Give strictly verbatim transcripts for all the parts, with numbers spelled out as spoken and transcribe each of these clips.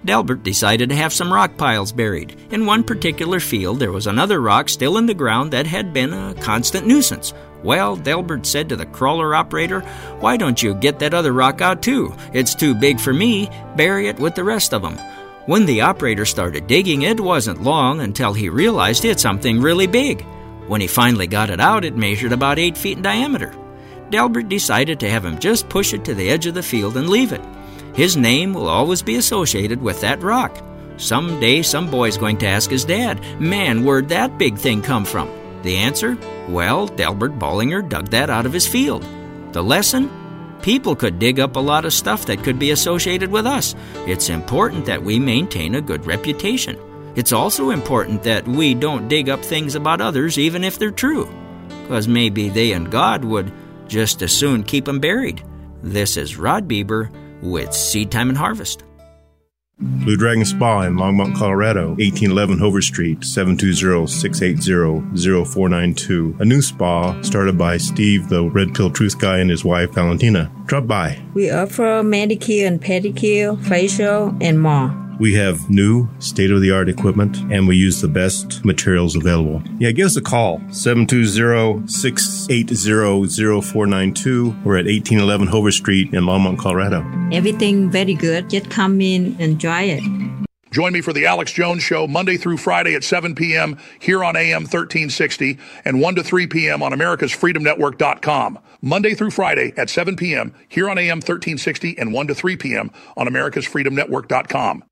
Delbert decided to have some rock piles buried. In one particular field, there was another rock still in the ground that had been a constant nuisance. Well, Delbert said to the crawler operator, "Why don't you get that other rock out too? It's too big for me. Bury it with the rest of them." When the operator started digging, it wasn't long until he realized it something really big. When he finally got it out, it measured about eight feet in diameter. Delbert decided to have him just push it to the edge of the field and leave it. His name will always be associated with that rock. Someday some boy's going to ask his dad, "Man, where'd that big thing come from?" The answer? Well, Delbert Bollinger dug that out of his field. The lesson? People could dig up a lot of stuff that could be associated with us. It's important that we maintain a good reputation. It's also important that we don't dig up things about others even if they're true, because maybe they and God would just as soon keep them buried. This is Rod Bieber with Seed Time and Harvest. Blue Dragon Spa in Longmont, Colorado, eighteen eleven Hover Street, seven two zero, six eight zero, zero four nine two. A new spa started by Steve, the Red Pill Truth Guy, and his wife, Valentina. Drop by. We offer manicure and pedicure, facial, and more. We have new, state-of-the-art equipment, and we use the best materials available. Yeah, give us a call, seven two zero, six eight zero, zero four nine two. We're at eighteen eleven Hover Street in Longmont, Colorado. Everything very good. Just come in and try it. Join me for the Alex Jones Show Monday through Friday at seven p.m. here on A M thirteen sixty and one to three p.m. on Americas Freedom Network dot com. Monday through Friday at seven p.m. here on A M thirteen sixty and one to three p.m. on Americas Freedom Network dot com.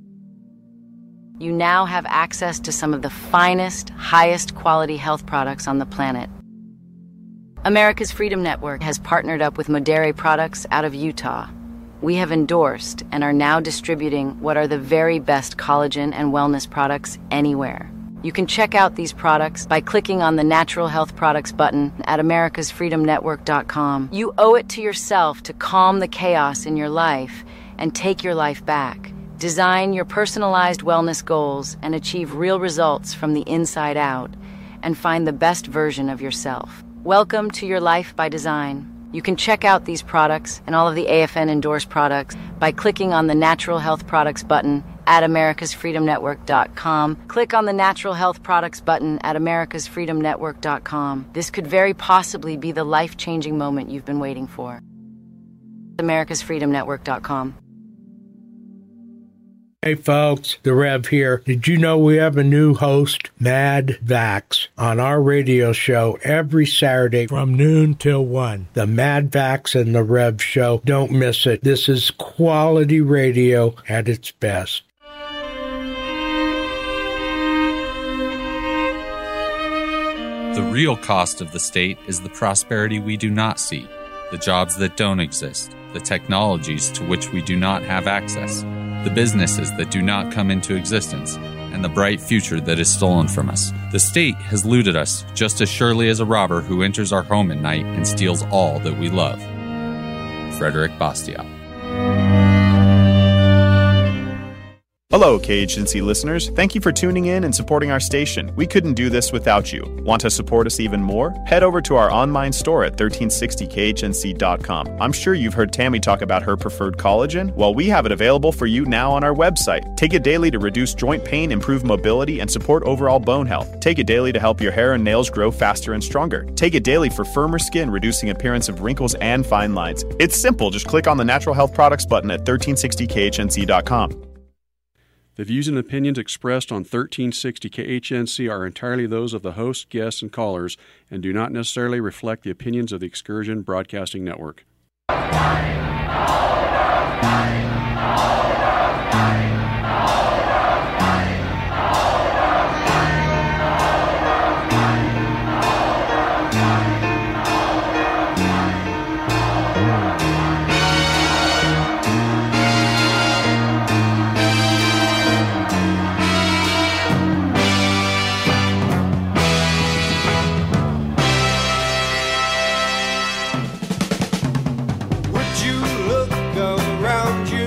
You now have access to some of the finest, highest quality health products on the planet. America's Freedom Network has partnered up with Modere Products out of Utah. We have endorsed and are now distributing what are the very best collagen and wellness products anywhere. You can check out these products by clicking on the Natural Health Products button at Americas Freedom Network dot com. You owe it to yourself to calm the chaos in your life and take your life back. Design your personalized wellness goals and achieve real results from the inside out, and find the best version of yourself. Welcome to your life by design. You can check out these products and all of the A F N endorsed products by clicking on the Natural Health Products button at Americas Freedom Network dot com. Click on the Natural Health Products button at Americas Freedom Network dot com. This could very possibly be the life-changing moment you've been waiting for. Americas Freedom Network dot com. Hey folks, the Rev here. Did you know we have a new host, Mad Vax, on our radio show every Saturday from noon till one? The Mad Vax and the Rev show. Don't miss it. This is quality radio at its best. The real cost of the state is the prosperity we do not see, the jobs that don't exist, the technologies to which we do not have access, the businesses that do not come into existence, and the bright future that is stolen from us. The state has looted us just as surely as a robber who enters our home at night and steals all that we love. Frederick Bastiat. Hello, K H N C listeners. Thank you for tuning in and supporting our station. We couldn't do this without you. Want to support us even more? Head over to our online store at thirteen sixty K H N C dot com. I'm sure you've heard Tammy talk about her preferred collagen. Well, we have it available for you now on our website. Take it daily to reduce joint pain, improve mobility, and support overall bone health. Take it daily to help your hair and nails grow faster and stronger. Take it daily for firmer skin, reducing appearance of wrinkles and fine lines. It's simple. Just click on the Natural Health Products button at thirteen sixty K H N C dot com. The views and opinions expressed on thirteen sixty K H N C are entirely those of the hosts, guests, and callers, and do not necessarily reflect the opinions of the Excursion Broadcasting Network. Would you look around you?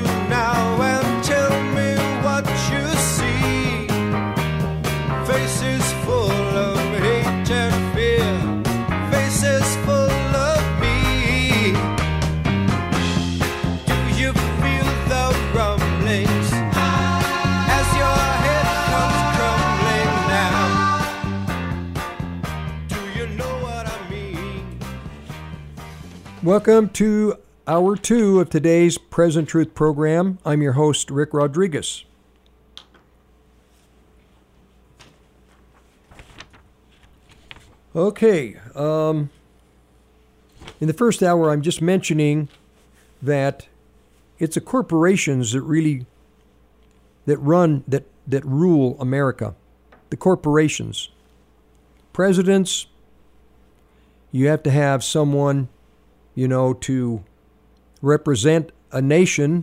Welcome to hour two of today's Present Truth program. I'm your host, Rick Rodriguez. Okay, um, in the first hour, I'm just mentioning that it's the corporations that really, that run, that, that rule America. The corporations. Presidents, you have to have someone, you know, to represent a nation.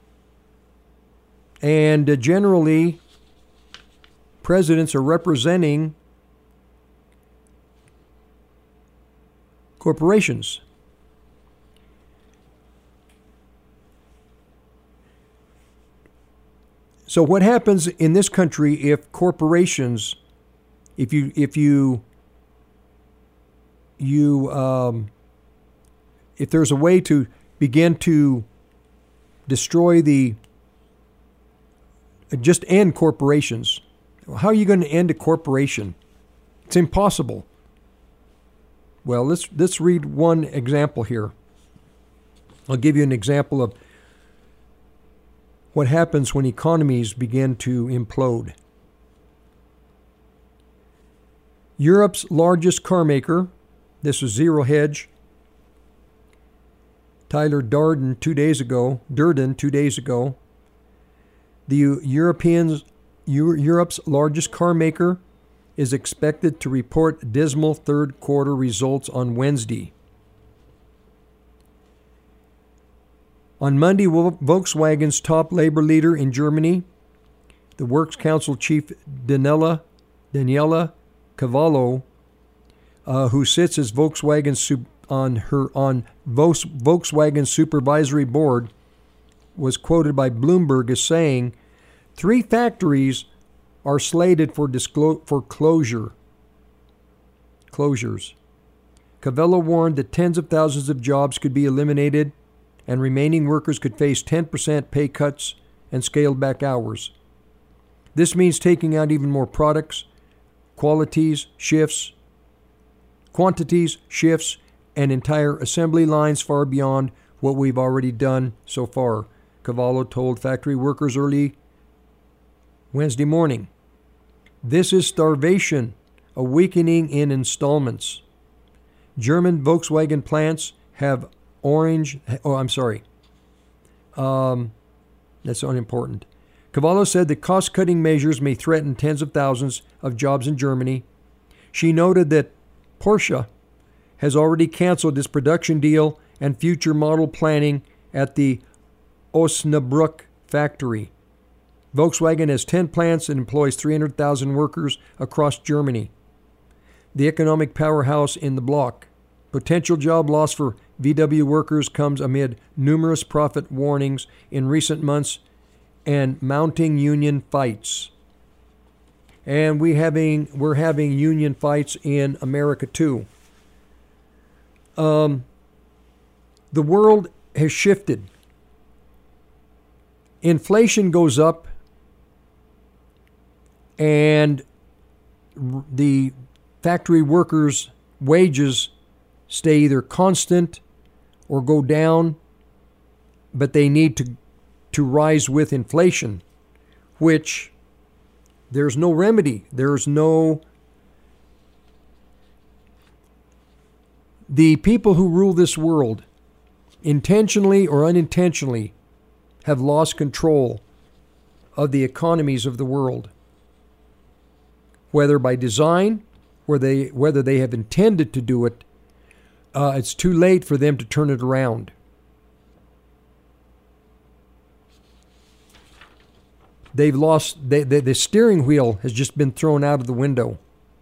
And uh, generally, presidents are representing corporations. So what happens in this country if corporations, if you if you you um, if there's a way to begin to destroy the just end corporations? How are you going to end a corporation? It's impossible. Well, let's let's read one example here. I'll give you an example of what happens when economies begin to implode. Europe's largest car maker, this was Zero Hedge, Tyler Darden two days ago, Durden two days ago. The Europeans, Europe's largest car maker is expected to report dismal third quarter results on Wednesday. On Monday, Volkswagen's top labor leader in Germany, the Works Council chief Daniela, Daniela Cavallo, uh, who sits as Volkswagen's on her on Volkswagen's supervisory board, was quoted by Bloomberg as saying, three factories are slated for disclo- for closure. Closures. Cavallo warned that tens of thousands of jobs could be eliminated and remaining workers could face ten percent pay cuts and scaled back hours. This means taking out even more products, qualities, shifts, quantities, shifts, and entire assembly lines far beyond what we've already done so far, Cavallo told factory workers early Wednesday morning. This is starvation, a weakening in installments. German Volkswagen plants have orange, oh, I'm sorry. Um, that's unimportant. Cavallo said that cost-cutting measures may threaten tens of thousands of jobs in Germany. She noted that Porsche has already canceled its production deal and future model planning at the Osnabrück factory. Volkswagen has ten plants and employs three hundred thousand workers across Germany, the economic powerhouse in the bloc. Potential job loss for V W workers comes amid numerous profit warnings in recent months and mounting union fights. And we having we're having union fights in America too. Um, the world has shifted. Inflation goes up, and the factory workers' wages stay either constant or go down, but they need to to rise with inflation, which there's no remedy. There's no... The people who rule this world, intentionally or unintentionally, have lost control of the economies of the world. Whether by design, whether they, whether they have intended to do it, uh, it's too late for them to turn it around. They've lost, they, they, the steering wheel has just been thrown out of the window.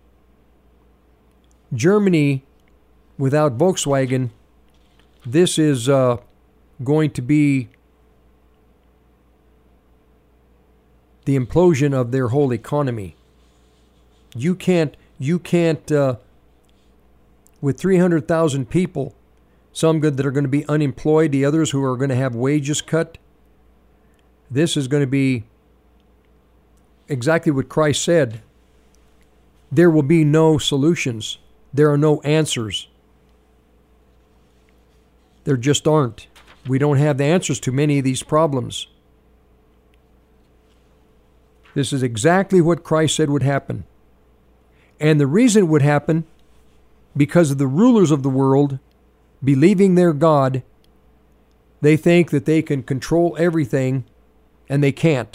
Germany, without Volkswagen, this is uh, going to be the implosion of their whole economy. You can't, you can't, uh, with three hundred thousand people, some good that are going to be unemployed, the others who are going to have wages cut, this is going to be exactly what Christ said. There will be no solutions. There are no answers. There just aren't. We don't have the answers to many of these problems. This is exactly what Christ said would happen. And the reason it would happen, because of the rulers of the world, believing their God, they think that they can control everything, and they can't.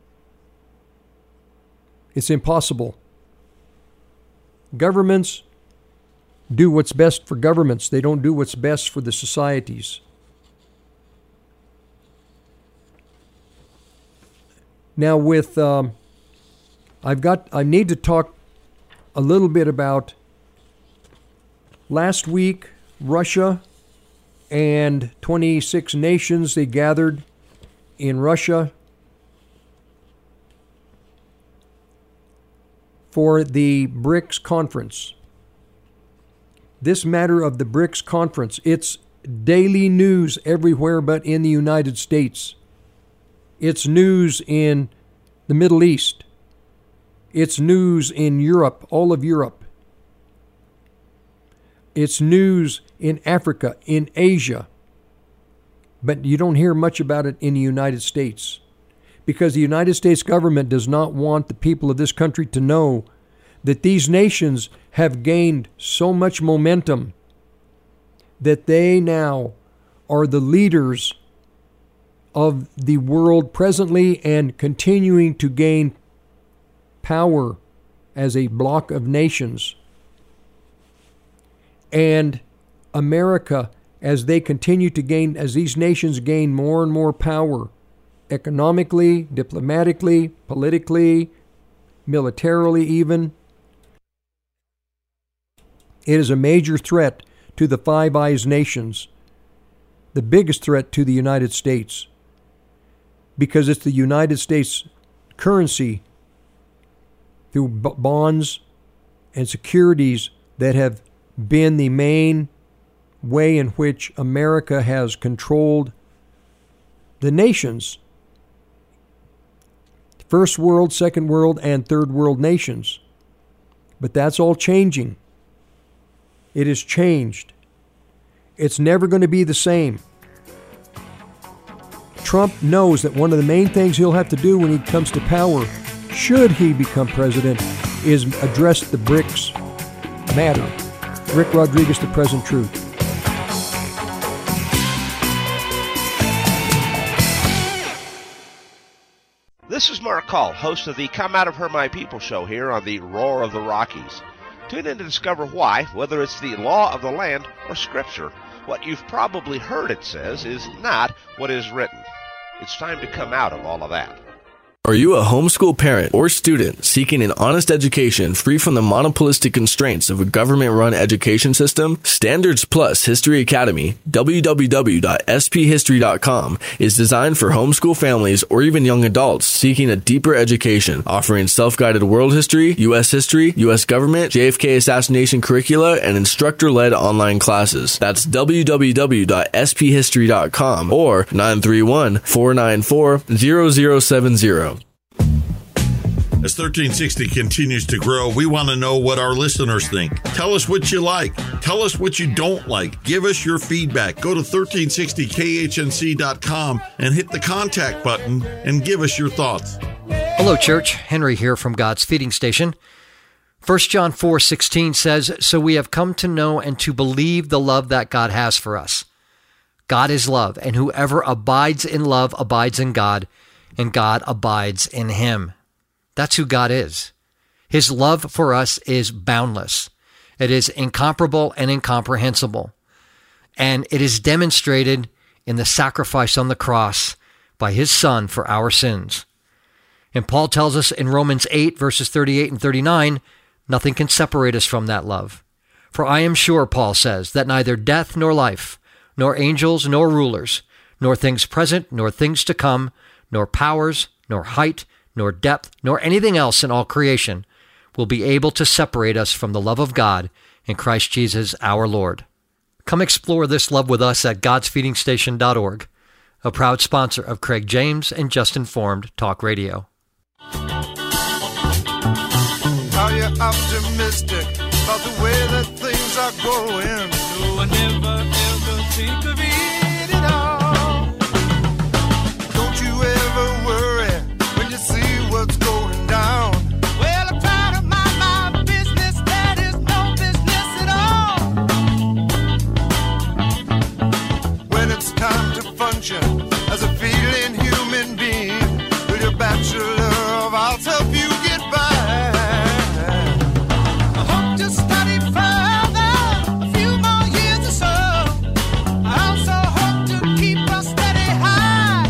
It's impossible. Governments do what's best for governments. They don't do what's best for the societies. Now with, um, I've got, I need to talk a little bit about last week, Russia and twenty-six nations, they gathered in Russia for the BRICS conference. This matter of the BRICS conference, it's daily news everywhere but in the United States. It's news in the Middle East. It's news in Europe, all of Europe. It's news in Africa, in Asia. But you don't hear much about it in the United States, because the United States government does not want the people of this country to know that these nations have gained so much momentum that they now are the leaders of the world presently and continuing to gain power as a block of nations. And America, as they continue to gain, as these nations gain more and more power, economically, diplomatically, politically, militarily even, it is a major threat to the Five Eyes nations, the biggest threat to the United States, because it's the United States currency through b- bonds and securities that have been the main way in which America has controlled the nations, first world, second world, and third world nations. But that's all changing. It has changed. It's never going to be the same. Trump knows that one of the main things he'll have to do when he comes to power, should he become president, is address the BRICS matter. Rick Rodriguez, The Present Truth. This is Mark Call, host of the Come Out of Her My People show here on the Roar of the Rockies. Tune in to discover why, whether it's the law of the land or Scripture, what you've probably heard it says is not what is written. It's time to come out of all of that. Are you a homeschool parent or student seeking an honest education free from the monopolistic constraints of a government-run education system? Standards Plus History Academy, w w w dot s p history dot com, is designed for homeschool families or even young adults seeking a deeper education, offering self-guided world history, U S history, U S government, J F K assassination curricula, and instructor-led online classes. That's w w w dot s p history dot com or nine three one, four nine four, zero zero seven zero. As thirteen sixty continues to grow, we want to know what our listeners think. Tell us what you like. Tell us what you don't like. Give us your feedback. Go to thirteen sixty K H N C dot com and hit the contact button and give us your thoughts. Hello, church. Henry here from God's Feeding Station. First John four sixteen says, "So we have come to know and to believe the love that God has for us. God is love, and whoever abides in love abides in God, and God abides in him." That's who God is. His love for us is boundless. It is incomparable and incomprehensible. And it is demonstrated in the sacrifice on the cross by his Son for our sins. And Paul tells us in Romans eight, verses thirty-eight and thirty-nine, nothing can separate us from that love. For I am sure, Paul says, that neither death nor life, nor angels nor rulers, nor things present nor things to come, nor powers, nor height, nor depth, nor anything else in all creation will be able to separate us from the love of God in Christ Jesus our Lord. Come explore this love with us at gods feeding station dot org, a proud sponsor of Craig James and Just Informed Talk Radio. Are you optimistic about the way that things are going? No, I never ever think of it at all. Don't you ever worry when you see what's going down. Well, I try to mind my business, that is no business at all. When it's time to function as a feeling human being, with your bachelor of arts help you get by. I hope to study further, a few more years or so. I also hope to keep a steady high.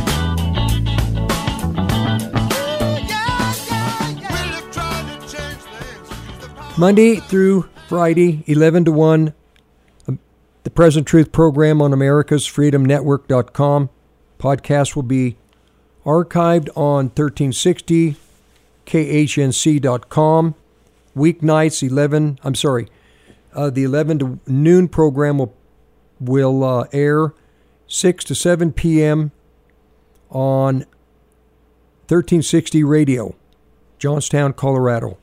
Yeah, yeah, yeah. We'll try to change things. Monday through Friday, eleven to one, um, the Present Truth program on Americas Freedom Network dot com. Podcast will be archived on thirteen sixty K H N C dot com. Weeknights, eleven, I'm sorry, uh, the eleven to noon program will, will uh, air six to seven p.m. on thirteen sixty Radio, Johnstown, Colorado.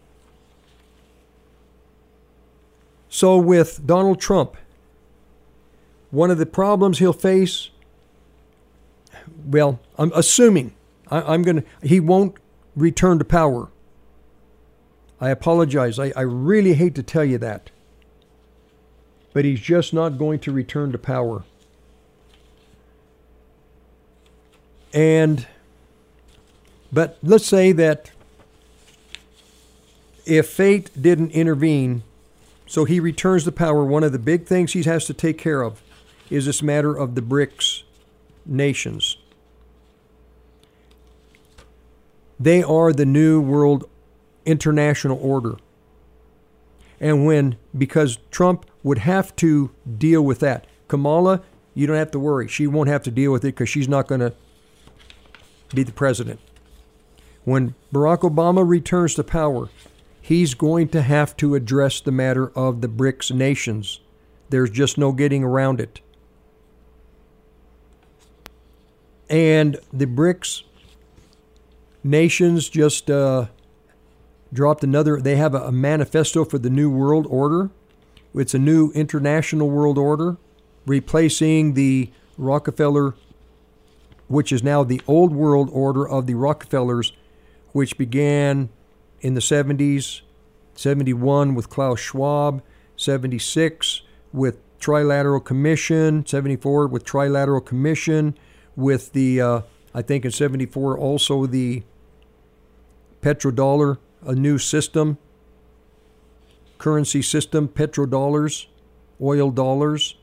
So with Donald Trump, one of the problems he'll face, well, I'm assuming, I, I'm going to, he won't return to power. I apologize. I, I really hate to tell you that. But he's just not going to return to power. And, but let's say that if fate didn't intervene, so he returns to power, one of the big things he has to take care of is this matter of the BRICS nations. They are the new world international order. And when, because Trump would have to deal with that. Kamala, you don't have to worry. She won't have to deal with it because she's not going to be the president. When Barack Obama returns to power, he's going to have to address the matter of the BRICS nations. There's just no getting around it. And the BRICS nations just uh, dropped another, they have a, a manifesto for the new world order. It's a new international world order, replacing the Rockefeller, which is now the old world order of the Rockefellers, which began in the seventies, seventy-one with Klaus Schwab, seventy-six with Trilateral Commission, seventy-four with Trilateral Commission, with the, uh, I think in seventy-four also the petrodollar, a new system, currency system, petrodollars, oil dollars.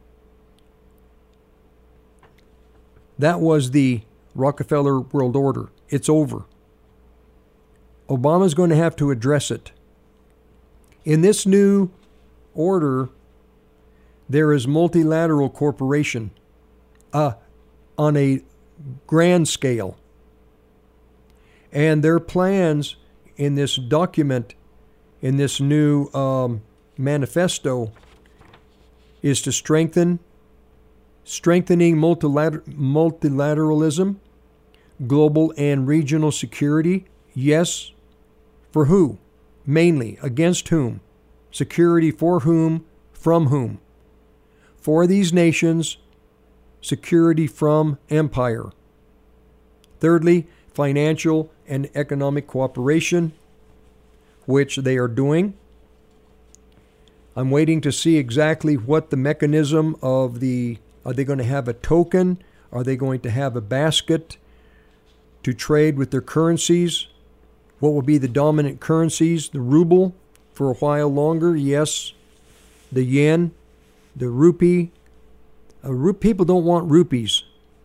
That was the Rockefeller world order. It's over. Obama's going to have to address it. In this new order, there is multilateral cooperation uh, on a grand scale. And their plans in this document, in this new um, manifesto, is to strengthen, strengthening multilater- multilateralism, global and regional security. Yes, for who? Mainly, against whom? Security for whom? From whom? For these nations, security from empire. Thirdly, financial and economic cooperation, which they are doing. I'm waiting to see exactly what the mechanism of the, are they going to have a token? Are they going to have a basket to trade with their currencies? What will be the dominant currencies? The ruble for a while longer, yes. The yen, the rupee. Uh, ru- people don't want rupees.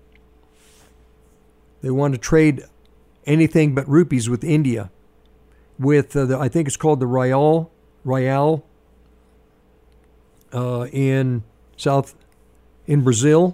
They want to trade anything but rupees with India. With, uh, the, I think it's called the Rial, Rial uh, in South, in Brazil.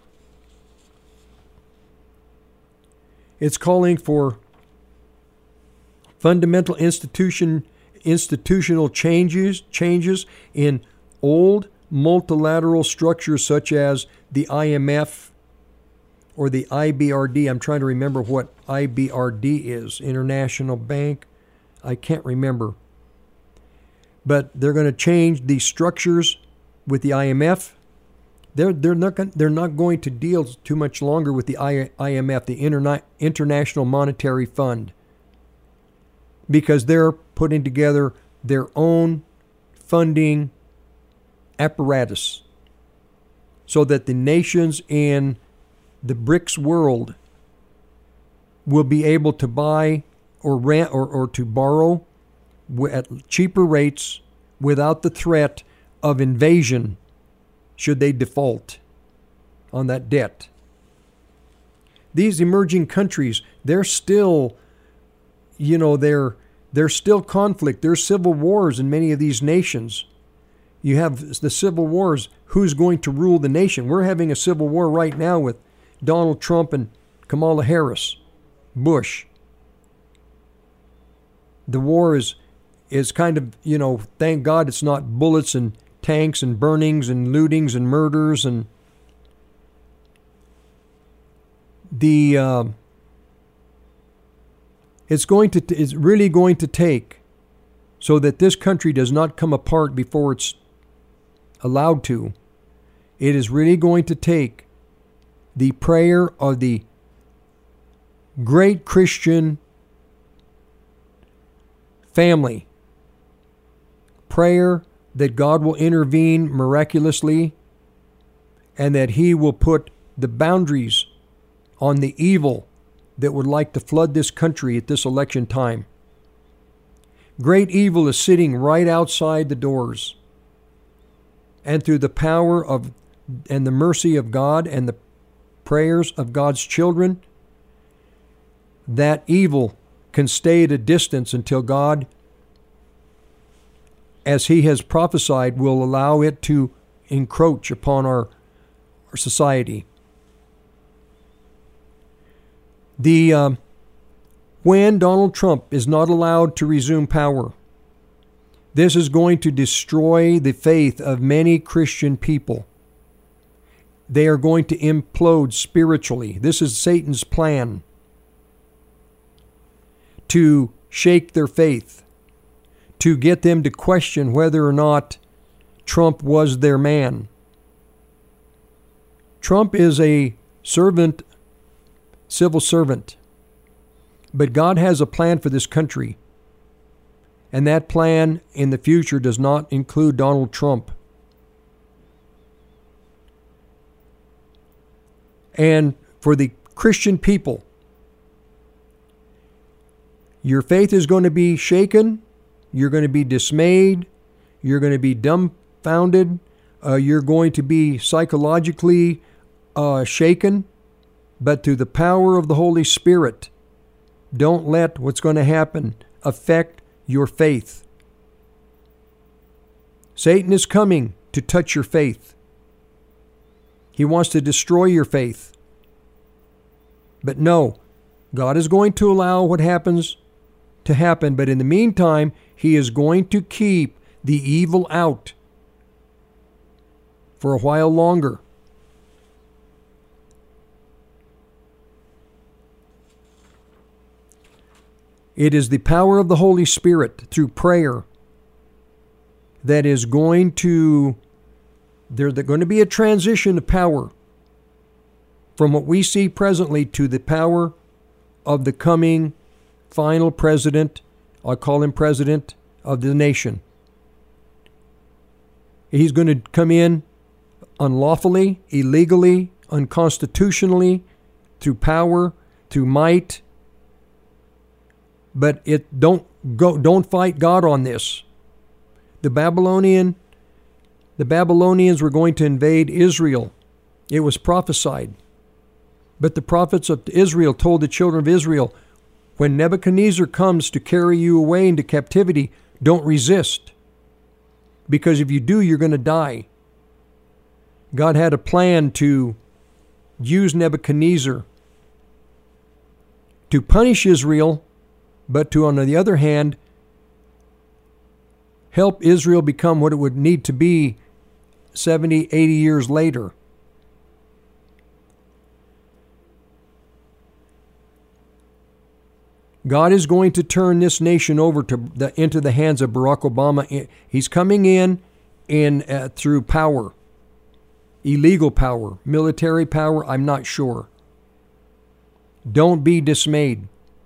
It's calling for fundamental institution institutional changes changes in old multilateral structures such as the I M F or the I B R D. I'm trying to remember what I B R D is. International Bank. I can't remember. But they're going to change these structures with the I M F. They're they're not they're not going to deal too much longer with the I M F, the Interna- International Monetary Fund, because they're putting together their own funding apparatus so that the nations in the BRICS world will be able to buy or rent or, or to borrow at cheaper rates without the threat of invasion should they default on that debt. These emerging countries, they're still, you know, they're, there's still conflict. There's civil wars in many of these nations. You have the civil wars. Who's going to rule the nation? We're having a civil war right now with Donald Trump and Kamala Harris, Bush. The war is is kind of, you know, thank God it's not bullets and tanks and burnings and lootings and murders and the uh, it's going to it's really going to take so that this country does not come apart before it's allowed to. It is really going to take the prayer of the great Christian family, prayer that God will intervene miraculously and that He will put the boundaries on the evil that would like to flood this country at this election time. Great evil is sitting right outside the doors. And through the power of and the mercy of God and the prayers of God's children, that evil can stay at a distance until God, as He has prophesied, will allow it to encroach upon our, our society. The uh, when Donald Trump is not allowed to resume power, this is going to destroy the faith of many Christian people. They are going to implode spiritually. This is Satan's plan to shake their faith, to get them to question whether or not Trump was their man. Trump is a servant, civil servant, but God has a plan for this country. And that plan in the future does not include Donald Trump. And for the Christian people, your faith is going to be shaken. You're going to be dismayed. You're going to be dumbfounded. Uh, you're going to be psychologically uh, shaken. But through the power of the Holy Spirit, don't let what's going to happen affect your faith. Satan is coming to touch your faith. He wants to destroy your faith. But no, God is going to allow what happens to happen, but in the meantime, He is going to keep the evil out for a while longer. It is the power of the Holy Spirit through prayer that is going to, there's going to be a transition of power from what we see presently to the power of the coming final president. I call him president of the nation. He's going to come in unlawfully, illegally, unconstitutionally, through power, through might. But it don't go don't fight God on this. The Babylonian the Babylonians were going to invade Israel. It was prophesied. But the prophets of Israel told the children of Israel, when Nebuchadnezzar comes to carry you away into captivity, don't resist. Because if you do, you're going to die. God had a plan to use Nebuchadnezzar to punish Israel, but to, on the other hand, help Israel become what it would need to be seventy, eighty years later. God is going to turn this nation over to the, into the hands of Barack Obama. He's coming in in uh, through power, illegal power, military power, I'm not sure. Don't be dismayed.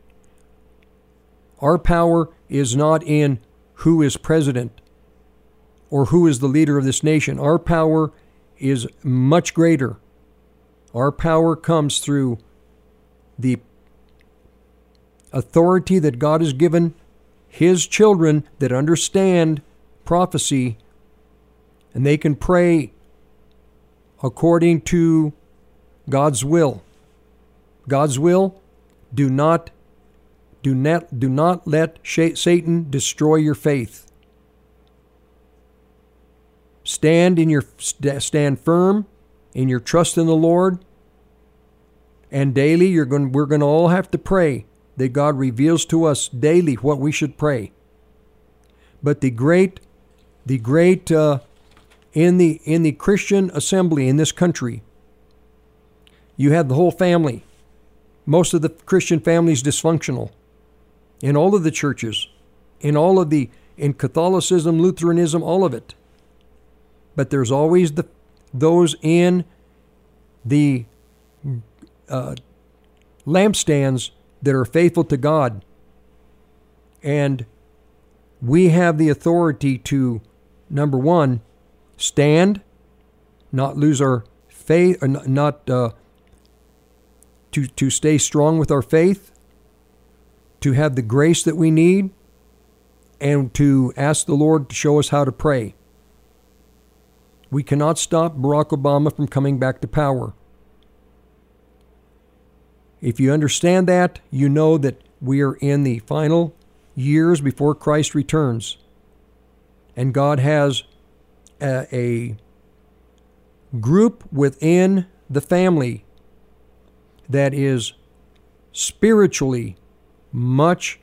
Our power is not in who is president or who is the leader of this nation. Our power is much greater. Our power comes through the authority that God has given His children that understand prophecy, and they can pray according to God's will. God's will, do not do not do not let Satan destroy your faith. Stand in your stand firm in your trust in the Lord, and daily you're going we're going to all have to pray that God reveals to us daily what we should pray. But the great the great uh, in the in the Christian assembly in this country, you have the whole family. Most of the Christian families dysfunctional. In all of the churches, in all of the, in Catholicism, Lutheranism, all of it. But there's always the those in the uh, lampstands that are faithful to God. And we have the authority to, number one, stand, not lose our faith, or not uh, to to stay strong with our faith, to have the grace that we need, and to ask the Lord to show us how to pray. We cannot stop Barack Obama from coming back to power. If you understand that, you know that we are in the final years before Christ returns. And God has a, a group within the family that is spiritually much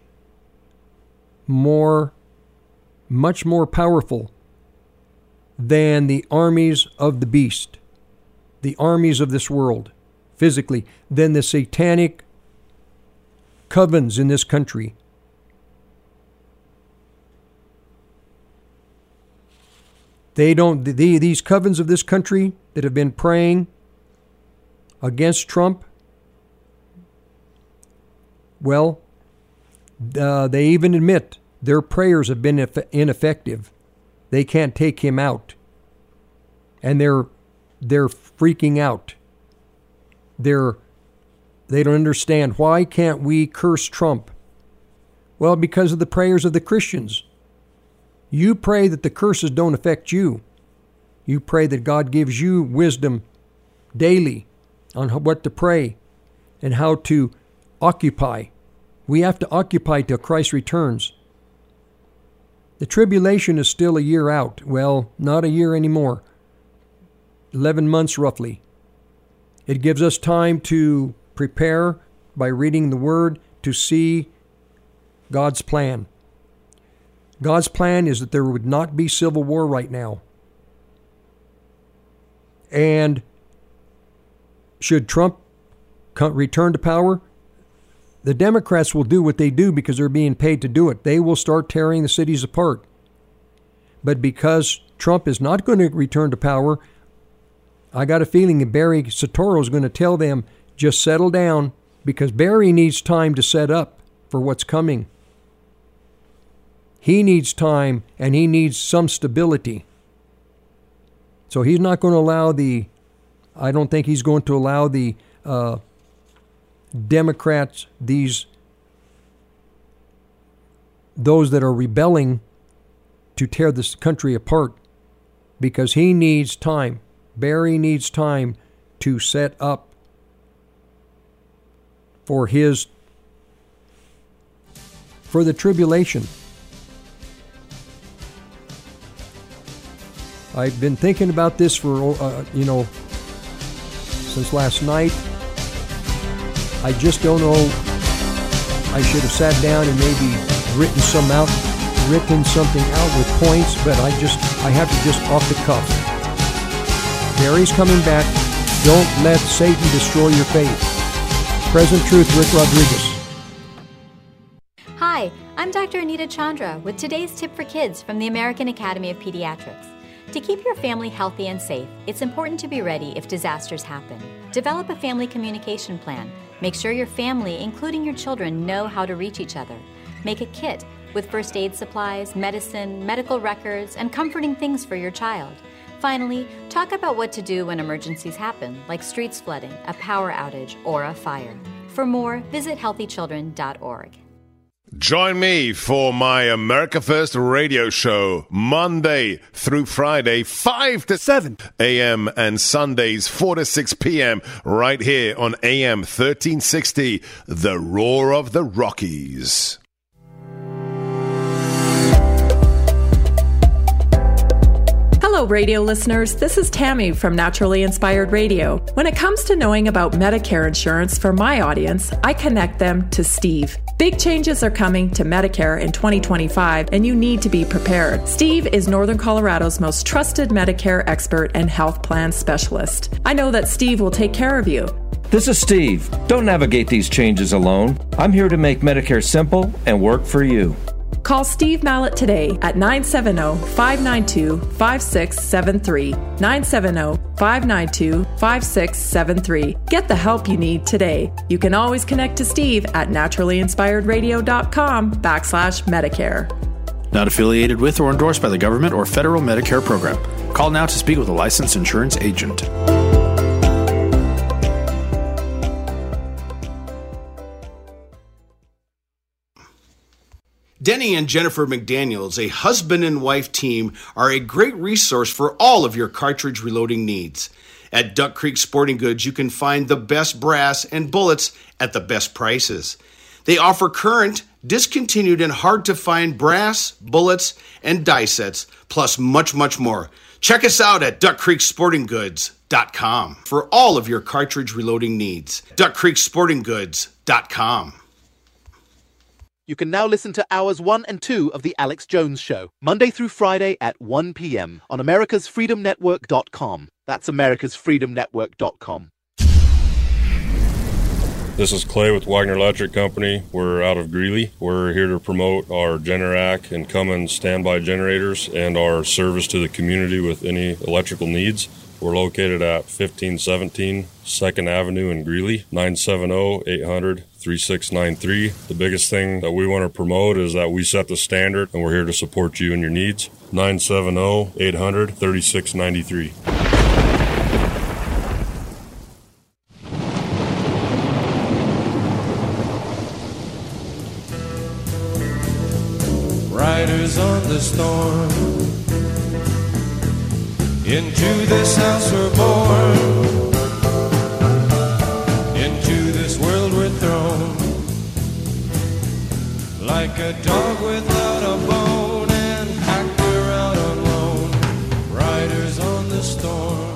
more, much more powerful than the armies of the beast, the armies of this world, physically, than the satanic covens in this country. They don't, the, these covens of this country that have been praying against Trump, well, uh, they even admit their prayers have been ineffective. They can't take him out. And they're they're freaking out. They're they don't understand, why can't we curse Trump? Well, because of the prayers of the Christians. You pray that the curses don't affect you. You pray that God gives you wisdom daily on what to pray and how to occupy. We have to occupy till Christ returns. The tribulation is still a year out. Well, not a year anymore. Eleven months roughly. It gives us time to prepare by reading the Word to see God's plan. God's plan is that there would not be civil war right now. And should Trump return to power, the Democrats will do what they do because they're being paid to do it. They will start tearing the cities apart. But because Trump is not going to return to power, I got a feeling that Barry Soetoro is going to tell them, just settle down, because Barry needs time to set up for what's coming. He needs time, and he needs some stability. So he's not going to allow the, I don't think he's going to allow the uh, Democrats, these, those that are rebelling, to tear this country apart, because he needs time. Barry needs time to set up for his, for the tribulation. I've been thinking about this for, uh, you know, since last night. I just don't know. I should have sat down and maybe written some out, written something out with points, but I just, I have to just off the cuff. Barry's coming back. Don't let Satan destroy your faith. Present Truth, Rick Rodriguez. Hi, I'm Doctor Anita Chandra with today's tip for kids from the American Academy of Pediatrics. To keep your family healthy and safe, it's important to be ready if disasters happen. Develop a family communication plan. Make sure your family, including your children, know how to reach each other. Make a kit with first aid supplies, medicine, medical records, and comforting things for your child. Finally, talk about what to do when emergencies happen, like streets flooding, a power outage, or a fire. For more, visit healthy children dot org. Join me for my America First radio show, Monday through Friday, five to seven a.m. and Sundays, four to six p.m., right here on A M thirteen sixty, The Roar of the Rockies. Hello, radio listeners. This is Tammy from Naturally Inspired Radio. When it comes to knowing about Medicare insurance for my audience, I connect them to Steve. Big changes are coming to Medicare in twenty twenty-five, and you need to be prepared. Steve is Northern Colorado's most trusted Medicare expert and health plan specialist. I know that Steve will take care of you. This is Steve. Don't navigate these changes alone. I'm here to make Medicare simple and work for you. Call Steve Mallett today at nine seven zero, five nine two, five six seven three, nine seven zero, five nine two, five six seven three. Get the help you need today. You can always connect to Steve at naturally inspired radio dot com backslash Medicare. Not affiliated with or endorsed by the government or federal Medicare program. Call now to speak with a licensed insurance agent. Denny and Jennifer McDaniels, a husband and wife team, are a great resource for all of your cartridge reloading needs. At Duck Creek Sporting Goods, you can find the best brass and bullets at the best prices. They offer current, discontinued, and hard-to-find brass, bullets, and die sets, plus much, much more. Check us out at duck creek sporting goods dot com for all of your cartridge reloading needs. duck creek sporting goods dot com. You can now listen to hours one and two of The Alex Jones Show, Monday through Friday at one p.m. on americas freedom network dot com. That's americas freedom network dot com. This is Clay with Wagner Electric Company. We're out of Greeley. We're here to promote our Generac and Cummins standby generators and our service to the community with any electrical needs. We're located at fifteen seventeen second Avenue in Greeley, nine seven zero, eight hundred, three six nine three. The biggest thing that we want to promote is that we set the standard, and we're here to support you and your needs. nine seven zero, eight hundred, three six nine three. Riders on the storm, into this house we're born, into this world we're thrown, like a dog without a bone, and packed we're out alone. Riders on the storm,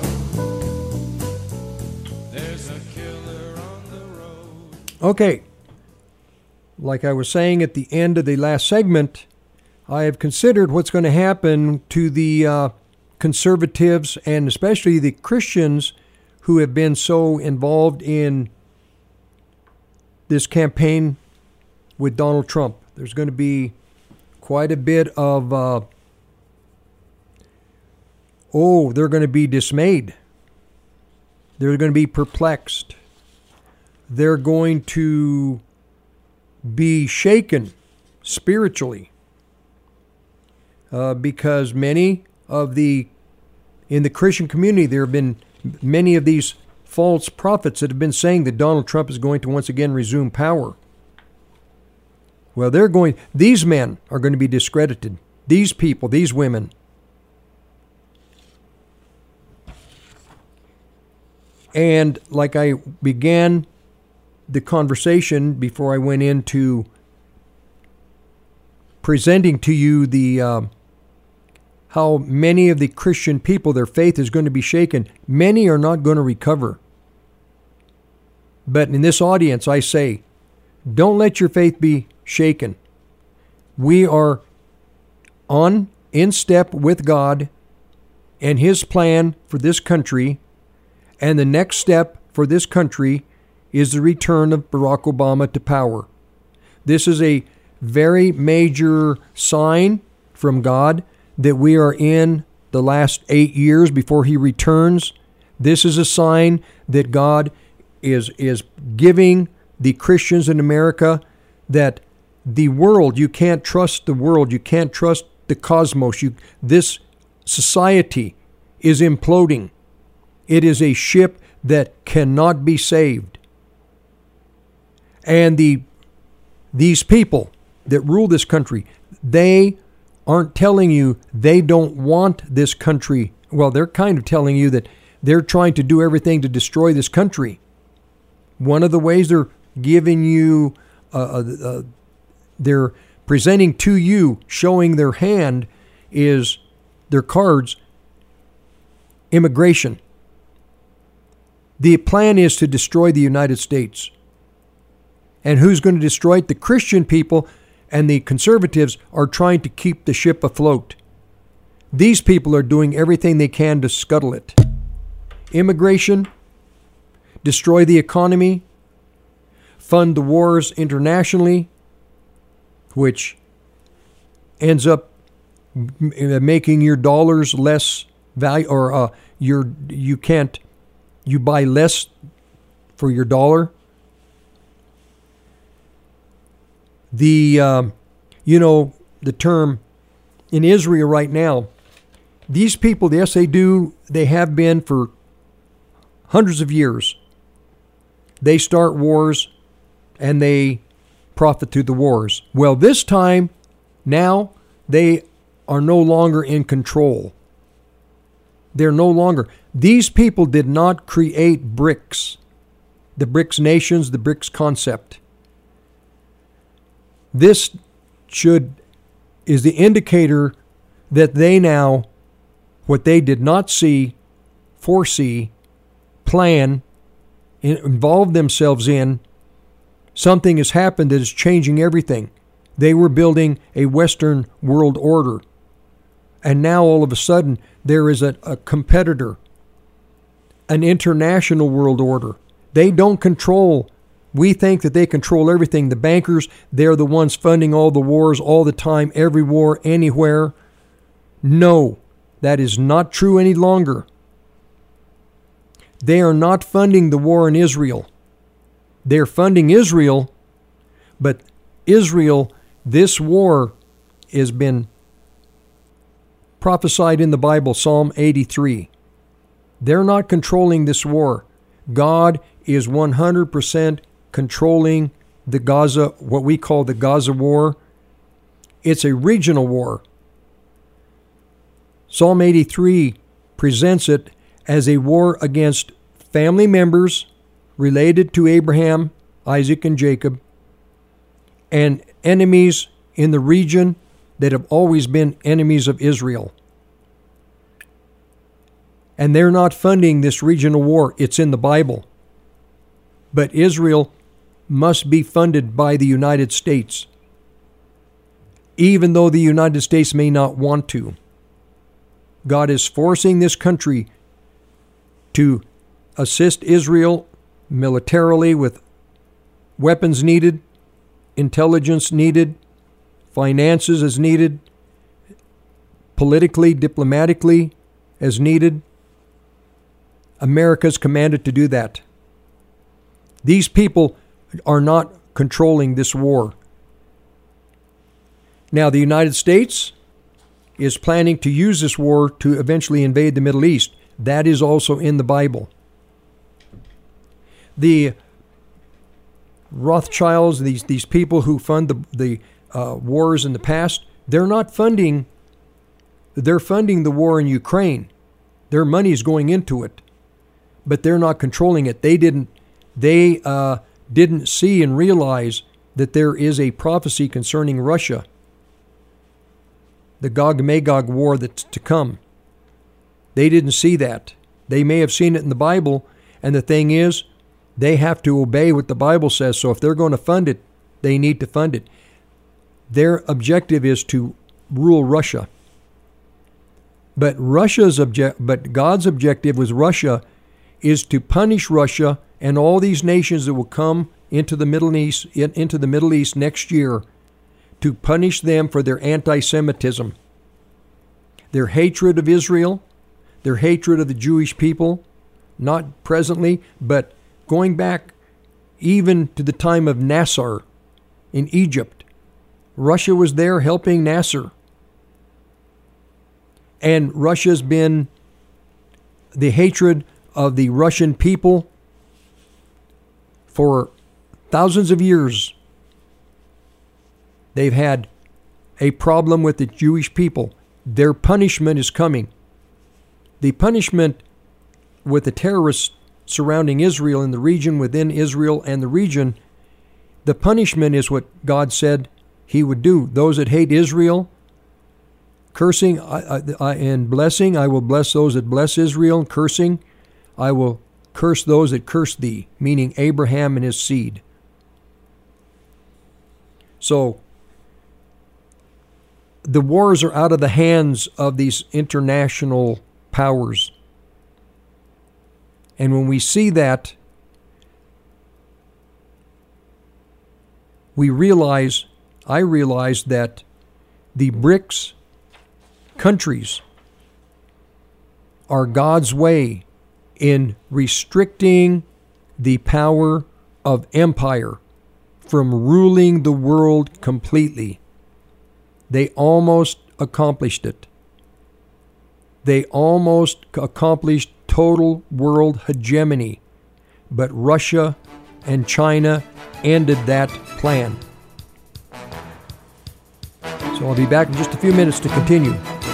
there's a killer on the road. Okay, like I was saying at the end of the last segment, I have considered what's going to happen to the uh, conservatives and especially the Christians who have been so involved in this campaign with Donald Trump. There's going to be quite a bit of, uh, oh, they're going to be dismayed. They're going to be perplexed. They're going to be shaken spiritually. Uh, because many of the, in the Christian community, there have been many of these false prophets that have been saying that Donald Trump is going to once again resume power. Well, they're going, these men are going to be discredited. These people, these women. And like I began the conversation before I went into presenting to you the uh, how many of the Christian people, their faith is going to be shaken. Many are not going to recover. But in this audience, I say, don't let your faith be shaken. We are on in step with God and His plan for this country, and the next step for this country is the return of Barack Obama to power. This is a very major sign from God that we are in the last eight years before he returns. This is a sign that God is is giving the Christians in America that the world, you can't trust the world, you can't trust the cosmos. You, this society is imploding. It is a ship that cannot be saved. And the these people that rule this country, they aren't telling you they don't want this country. Well, they're kind of telling you that they're trying to do everything to destroy this country. One of the ways they're giving you, uh, uh, they're presenting to you, showing their hand, is their cards, immigration. The plan is to destroy the United States. And who's going to destroy it? The Christian people and the conservatives are trying to keep the ship afloat. These people are doing everything they can to scuttle it. Immigration, destroy the economy, fund the wars internationally, which ends up making your dollars less value, or uh, your you can't you buy less for your dollar. The uh, you know the term in Israel right now. These people, yes, they do. They have been for hundreds of years. They start wars and they profit through the wars. Well, this time, now, they are no longer in control. They're no longer. These people did not create BRICS, the BRICS nations, the BRICS concept. This should is the indicator that they now, what they did not see, foresee, plan, involve themselves in, something has happened that is changing everything. They were building a Western world order. And now all of a sudden there is a, a competitor, an international world order. They don't control. We think that they control everything. The bankers, they're the ones funding all the wars all the time, every war, anywhere. No, that is not true any longer. They are not funding the war in Israel. They're funding Israel, but Israel, this war has been prophesied in the Bible, Psalm eighty-three. They're not controlling this war. God is one hundred percent controlling the Gaza, what we call the Gaza war. It's a regional war. Psalm eighty-three presents it as a war against family members related to Abraham, Isaac, and Jacob, and enemies in the region that have always been enemies of Israel. And they're not funding this regional war. It's in the Bible. But Israel must be funded by the United States, even though the United States may not want to. God is forcing this country to assist Israel militarily with weapons needed, intelligence needed, finances as needed, politically, diplomatically as needed. America's commanded to do that. These people are not controlling this war. Now, the United States is planning to use this war to eventually invade the Middle East. That is also in the Bible. The Rothschilds, these these people who fund the the uh, wars in the past, they're not funding. They're funding the war in Ukraine. Their money is going into it, but they're not controlling it. They didn't. They uh, didn't see and realize that there is a prophecy concerning Russia, the Gog-Magog war that's to come. They didn't see that. They may have seen it in the Bible, and the thing is, they have to obey what the Bible says. So if they're going to fund it, they need to fund it. Their objective is to rule Russia. But Russia's object, but God's objective with Russia is to punish Russia and all these nations that will come into the Middle East into the Middle East next year, to punish them for their anti-Semitism. their hatred of Israel, their hatred of the Jewish people, not presently, but going back even to the time of Nasser in Egypt. Russia was there helping Nasser. And Russia's been the hatred of the Russian people for thousands of years. They've had a problem with the Jewish people. Their punishment is coming. The punishment with the terrorists surrounding Israel in the region, within Israel and the region, the punishment is what God said he would do. Those that hate Israel, cursing I, I, and blessing, I will bless those that bless Israel. Cursing, I will curse those that curse thee, meaning Abraham and his seed. So, the wars are out of the hands of these international powers. And when we see that, we realize, I realize that the BRICS countries are God's way in restricting the power of empire from ruling the world completely. They almost accomplished it. They almost accomplished total world hegemony, but Russia and China ended that plan. So I'll be back in just a few minutes to continue.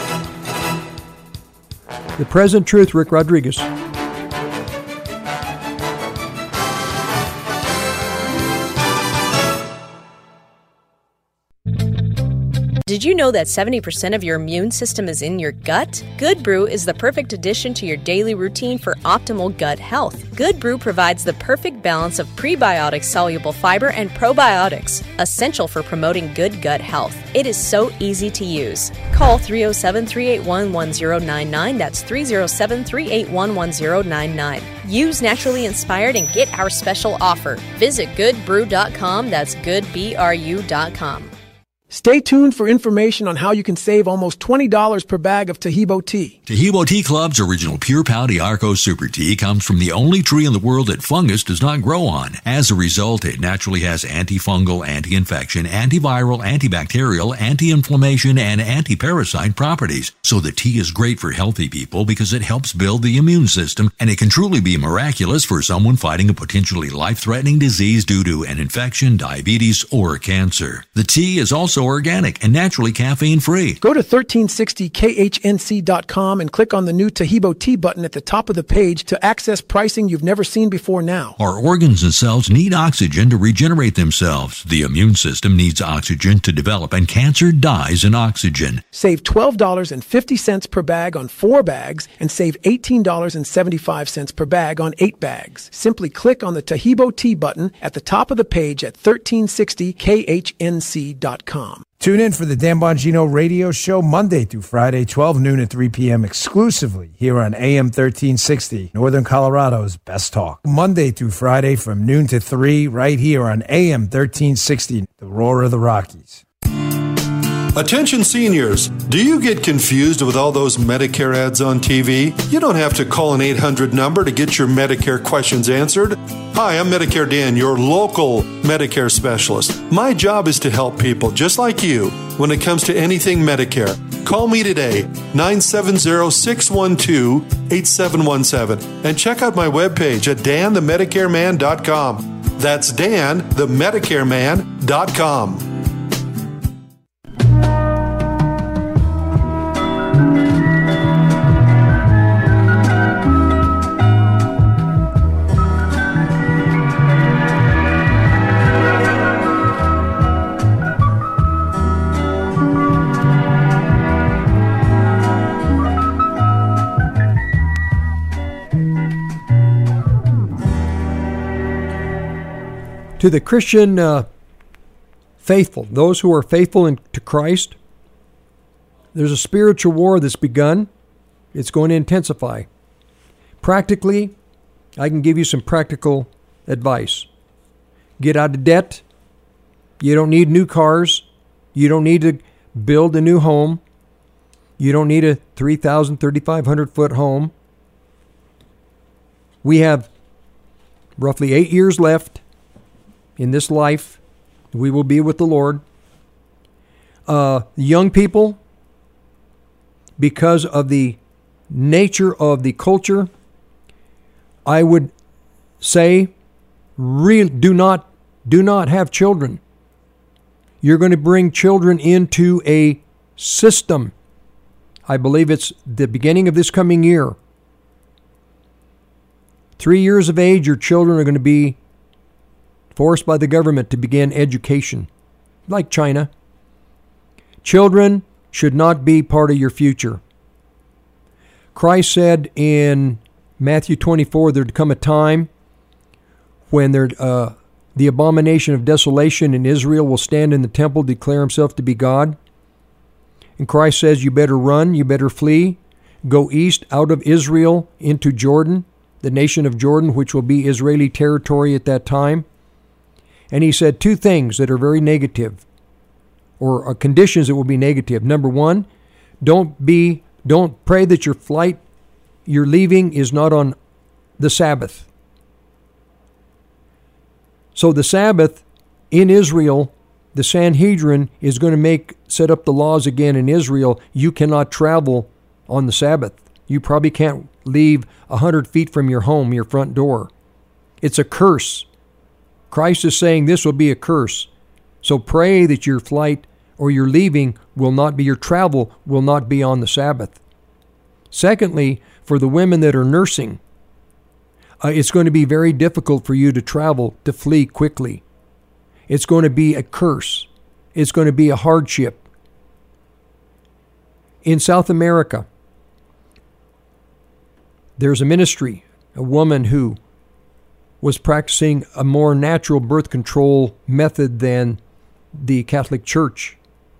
The Present Truth, Rick Rodriguez. Did you know that seventy percent of your immune system is in your gut? Good Brew is the perfect addition to your daily routine for optimal gut health. Good Brew provides the perfect balance of prebiotic soluble fiber and probiotics, essential for promoting good gut health. It is so easy to use. Call three oh seven, three eight one, one oh nine nine. That's three oh seven, three eight one, one oh nine nine. Use Naturally Inspired and get our special offer. Visit good brew dot com. That's good b r u dot com. Stay tuned for information on how you can save almost twenty dollars per bag of Tahibo tea. Tahibo Tea Club's original Pure Pouty Arco Super Tea comes from the only tree in the world that fungus does not grow on. As a result, it naturally has antifungal, anti-infection, antiviral, antibacterial, anti-inflammation, and anti-parasite properties. So the tea is great for healthy people because it helps build the immune system, and it can truly be miraculous for someone fighting a potentially life-threatening disease due to an infection, diabetes, or cancer. The tea is also organic and naturally caffeine-free. Go to thirteen sixty K H N C dot com and click on the new Tahibo Tea button at the top of the page to access pricing you've never seen before now. Our organs and cells need oxygen to regenerate themselves. The immune system needs oxygen to develop, and cancer dies in oxygen. Save twelve dollars and fifty cents per bag on four bags and save eighteen dollars and seventy-five cents per bag on eight bags. Simply click on the Tahibo Tea button at the top of the page at thirteen sixty K H N C dot com. Tune in for the Dan Bongino Radio Show Monday through Friday, twelve noon to three p.m. exclusively here on A M thirteen sixty, Northern Colorado's best talk. Monday through Friday from noon to three right here on A M thirteen sixty, the Roar of the Rockies. Attention seniors, do you get confused with all those Medicare ads on T V? You don't have to call an eight hundred number to get your Medicare questions answered. Hi, I'm Medicare Dan, your local Medicare specialist. My job is to help people just like you when it comes to anything Medicare. Call me today, nine seven zero, six one two, eight seven one seven, and check out my webpage at dan the medicare man dot com. That's dan the medicare man dot com. To the Christian uh, faithful, those who are faithful in, to Christ, there's a spiritual war that's begun. It's going to intensify. Practically, I can give you some practical advice. Get out of debt. You don't need new cars. You don't need to build a new home. You don't need a three thousand, thirty-five hundred foot home. We have roughly eight years left in this life. We will be with the Lord. Uh, young people, because of the nature of the culture, I would say, real, do not, do not have children. You're going to bring children into a system. I believe it's the beginning of this coming year. Three years of age, your children are going to be forced by the government to begin education, like China. Children should not be part of your future. Christ said in Matthew twenty-four, there'd come a time when there, uh, the abomination of desolation in Israel will stand in the temple, declare himself to be God. And Christ says, you better run, you better flee, go east out of Israel into Jordan, the nation of Jordan, which will be Israeli territory at that time. And he said two things that are very negative, or uh, conditions that will be negative. Number one, don't be, don't pray that your flight, your leaving is not on the Sabbath. So the Sabbath in Israel, the Sanhedrin is going to make, set up the laws again in Israel. You cannot travel on the Sabbath. You probably can't leave a hundred feet from your home, your front door. It's a curse. Christ is saying this will be a curse. So pray that your flight or your leaving will not be, your travel will not be on the Sabbath. Secondly, for the women that are nursing, uh, it's going to be very difficult for you to travel, to flee quickly. It's going to be a curse. It's going to be a hardship. In South America, there's a ministry, a woman who was practicing a more natural birth control method than the Catholic Church.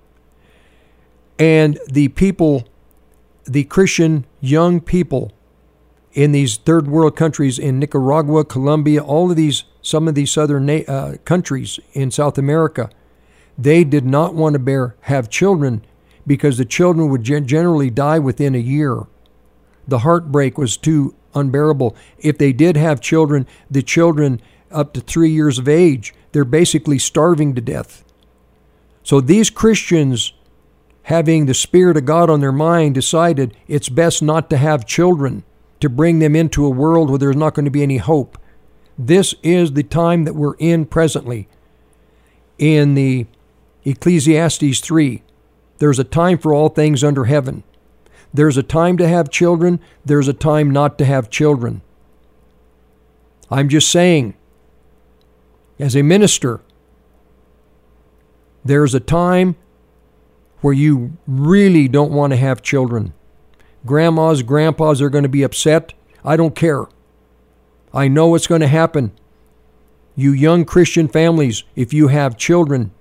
And the people, the Christian young people in these third world countries, in Nicaragua, Colombia, all of these, some of these southern uh, countries in South America, they did not want to bear, have children because the children would gen- generally die within a year. The heartbreak was too unbearable. If they did have children, the children up to three years of age, they're basically starving to death. So these Christians, having the Spirit of God on their mind, decided it's best not to have children, to bring them into a world where there's not going to be any hope. This is the time that we're in presently. In the Ecclesiastes three, there's a time for all things under heaven. There's a time to have children. There's a time not to have children. I'm just saying, as a minister, there's a time where you really don't want to have children. Grandmas, grandpas are going to be upset. I don't care. I know what's going to happen. You young Christian families, if you have children,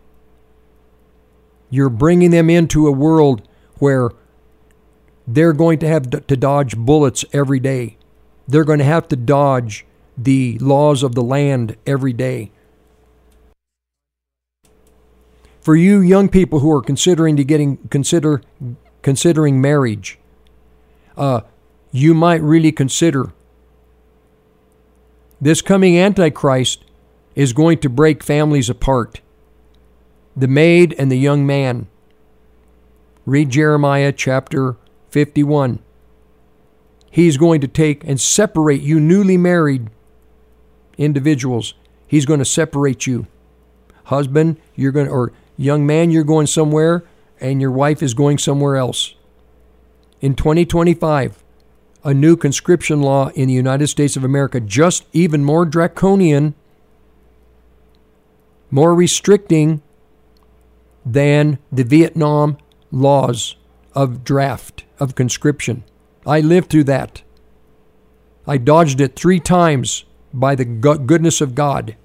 you're bringing them into a world where they're going to have to dodge bullets every day. They're going to have to dodge the laws of the land every day. For you young people who are considering to getting consider considering marriage, uh, you might really consider this coming Antichrist is going to break families apart. The maid and the young man. Read Jeremiah chapter fifty-one. He's going to take and separate you newly married individuals. He's going to separate you. Husband, you're going to, or young man, you're going somewhere, and your wife is going somewhere else. In twenty twenty-five, a new conscription law in the United States of America, just even more draconian, more restricting than the Vietnam laws of draft, of conscription. I lived through that. I dodged it three times by the goodness of God.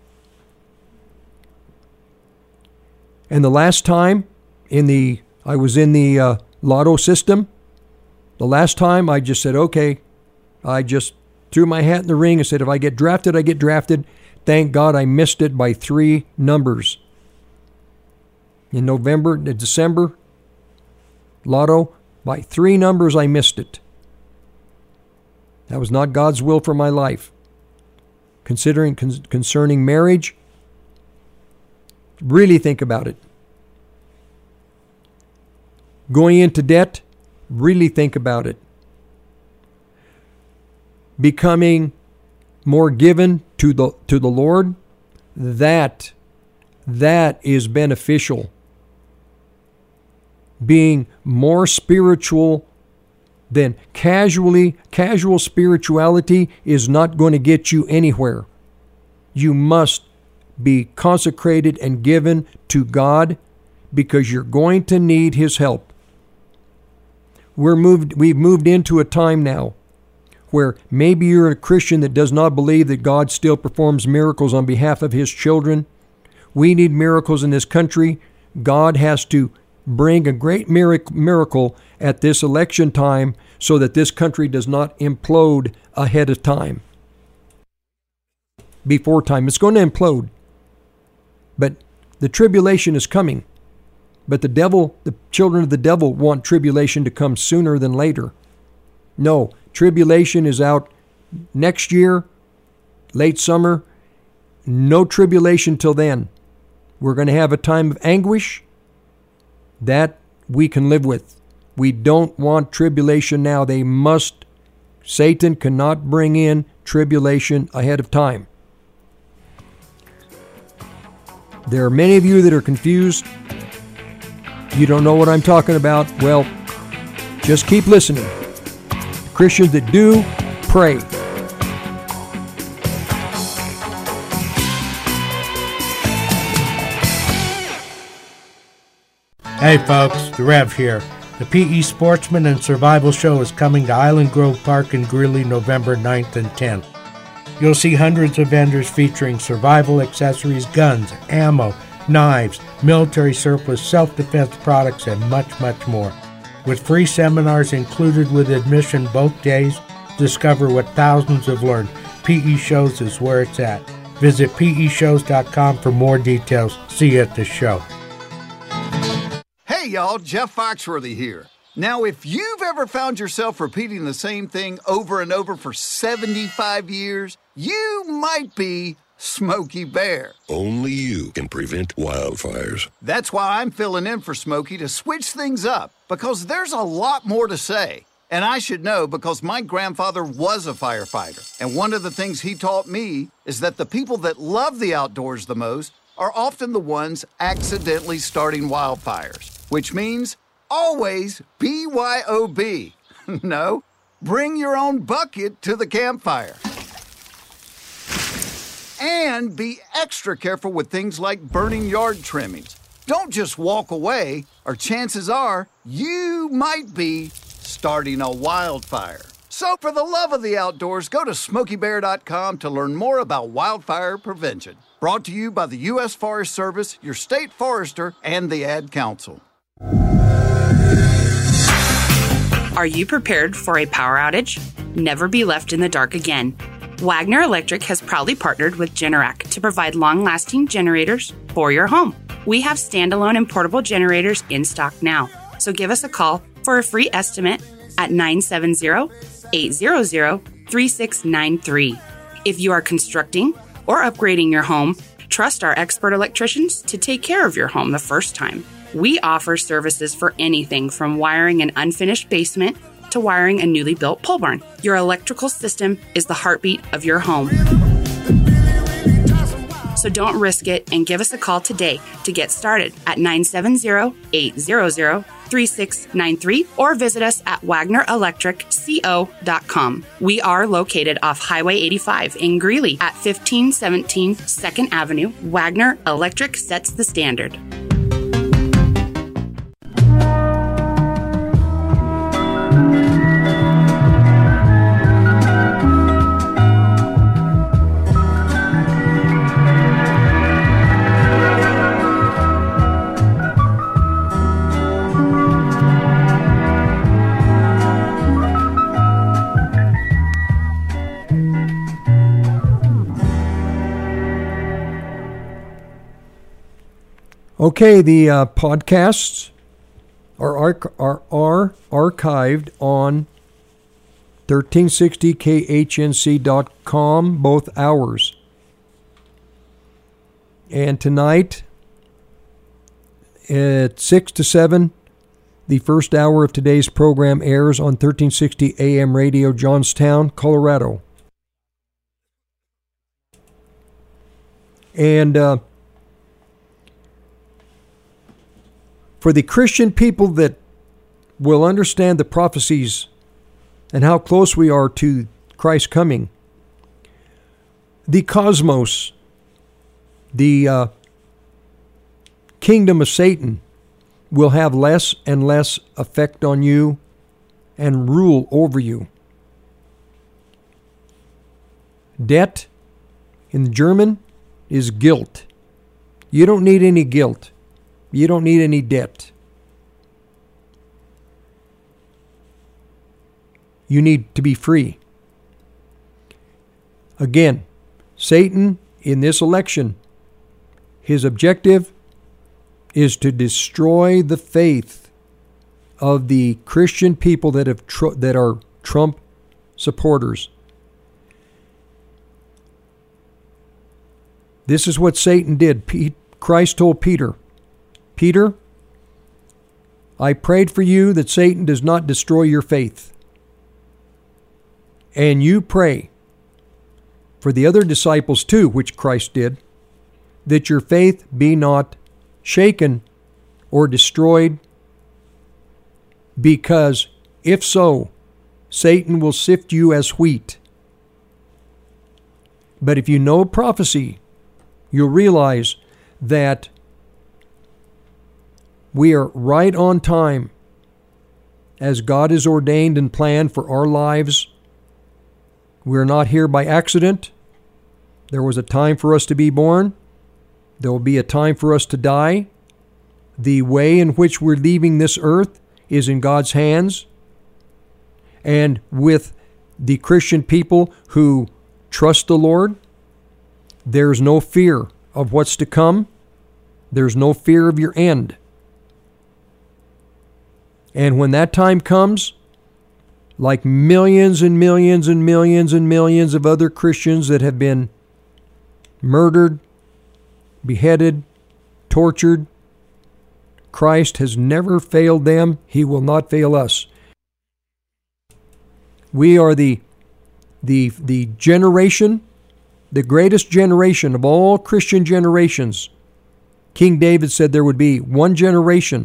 And the last time in the I was in the uh, lotto system, the last time I just said, okay, I just threw my hat in the ring and said, if I get drafted, I get drafted. Thank God I missed it by three numbers. In November, December, lotto, By three numbers, I missed it. That was not God's will for my life. Considering con- concerning marriage, really think about it. Going into debt, really think about it. Becoming more given to the to the Lord, that that is beneficial. Being more spiritual than casually casual spirituality is not going to get you anywhere. You must be consecrated and given to God, because you're going to need His help. We're moved we've moved into a time now where maybe you're a Christian that does not believe that God still performs miracles on behalf of His children. We need miracles in this country. God has to bring a great miracle at this election time so that this country does not implode ahead of time. Before time. It's going to implode. But the tribulation is coming. But the devil, the children of the devil want tribulation to come sooner than later. No, tribulation is out next year, late summer. No tribulation till then. We're going to have a time of anguish that we can live with. We don't want tribulation now. They must, Satan cannot bring in tribulation ahead of time. There are many of you that are confused. You don't know what I'm talking about. Well, just keep listening. Christians that do, pray. Hey folks, the Rev here. The P E Sportsman and Survival Show is coming to Island Grove Park in Greeley November ninth and tenth. You'll see hundreds of vendors featuring survival accessories, guns, ammo, knives, military surplus, self-defense products, and much, much more. With free seminars included with admission both days, discover what thousands have learned. P E Shows is where it's at. Visit P E shows dot com for more details. See you at the show. Hey y'all, Jeff Foxworthy here. Now, if you've ever found yourself repeating the same thing over and over for seventy-five years, you might be Smokey Bear. Only you can prevent wildfires. That's why I'm filling in for Smokey to switch things up, because there's a lot more to say. And I should know because my grandfather was a firefighter. And one of the things he taught me is that the people that love the outdoors the most are often the ones accidentally starting wildfires, which means always B Y O B. No, bring your own bucket to the campfire. And be extra careful with things like burning yard trimmings. Don't just walk away, or chances are you might be starting a wildfire. So for the love of the outdoors, go to smokey bear dot com to learn more about wildfire prevention. Brought to you by the U S Forest Service, your state forester, and the Ad Council. Are you prepared for a power outage? Never be left in the dark again. Wagner Electric has proudly partnered with Generac to provide long-lasting generators for your home. We have standalone and portable generators in stock now, so give us a call for a free estimate at nine seven zero, eight zero zero, three six nine three. If you are constructing or upgrading your home, trust our expert electricians to take care of your home the first time. We offer services for anything from wiring an unfinished basement to wiring a newly built pole barn. Your electrical system is the heartbeat of your home. So don't risk it and give us a call today to get started at nine seven zero, eight zero zero, three six nine three or visit us at wagner electric co dot com. We are located off Highway eighty-five in Greeley at fifteen seventeen second Avenue. Wagner Electric sets the standard. Okay, the uh, podcasts are, arch- are, are archived on thirteen sixty K H N C dot com, both hours. And tonight at six to seven, the first hour of today's program airs on thirteen sixty A M radio, Johnstown, Colorado. And uh, for the Christian people that will understand the prophecies and how close we are to Christ's coming, the cosmos, the uh, kingdom of Satan, will have less and less effect on you and rule over you. Debt in German is guilt. You don't need any guilt. You don't need any debt. You need to be free. Again, Satan in this election, his objective is to destroy the faith of the Christian people that have tr- that are Trump supporters. This is what Satan did. Pe- Christ told Peter, Peter, I prayed for you that Satan does not destroy your faith. And you pray for the other disciples too, which Christ did, that your faith be not shaken or destroyed, because if so, Satan will sift you as wheat. But if you know prophecy, you'll realize that we are right on time as God has ordained and planned for our lives. We're not here by accident. There was a time for us to be born. There will be a time for us to die. The way in which we're leaving this earth is in God's hands. And with the Christian people who trust the Lord, there's no fear of what's to come. There's no fear of your end. And when that time comes, like millions and millions and millions and millions of other Christians that have been murdered, beheaded, tortured, Christ has never failed them. He will not fail us. We are the, the, the generation, the greatest generation of all Christian generations. King David said there would be one generation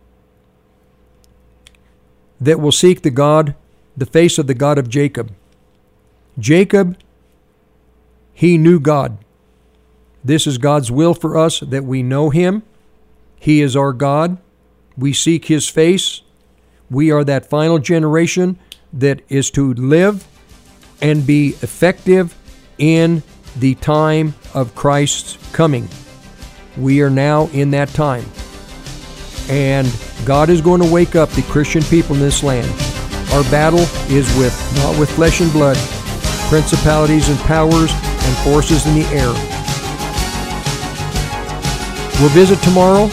that will seek the God, the face of the God of Jacob. Jacob, he knew God. This is God's will for us, that we know Him. He is our God. We seek His face. We are that final generation that is to live and be effective in the time of Christ's coming. We are now in that time. And God is going to wake up the Christian people in this land. Our battle is with not with flesh and blood, principalities and powers and forces in the air. We'll visit tomorrow.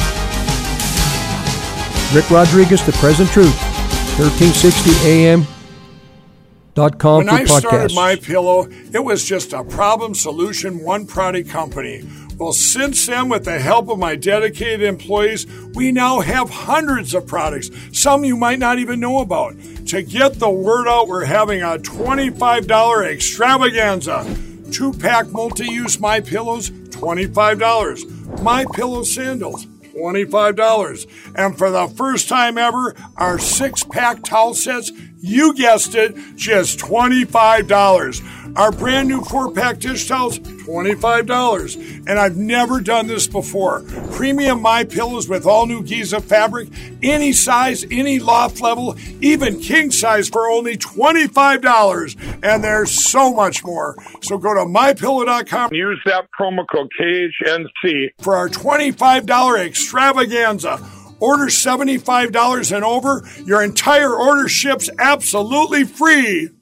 Rick Rodriguez, The Present Truth, thirteen sixty A M dot com when for I started podcasts. MyPillow, it was just a problem solution, one product company. Well, since then, with the help of my dedicated employees, we now have hundreds of products, some you might not even know about. To get the word out, we're having a twenty-five dollars extravaganza. Two-pack multi-use MyPillows, twenty-five dollars. MyPillow sandals, twenty-five dollars. And for the first time ever, our six-pack towel sets, you guessed it, just twenty-five dollars. Our brand new four-pack dish towels, twenty-five dollars. And I've never done this before. Premium MyPillows with all new Giza fabric, any size, any loft level, even king size for only twenty-five dollars. And there's so much more. So go to my pillow dot com. Use that promo code K H N C for our twenty-five dollars extravaganza. Order seventy-five dollars and over. Your entire order ships absolutely free.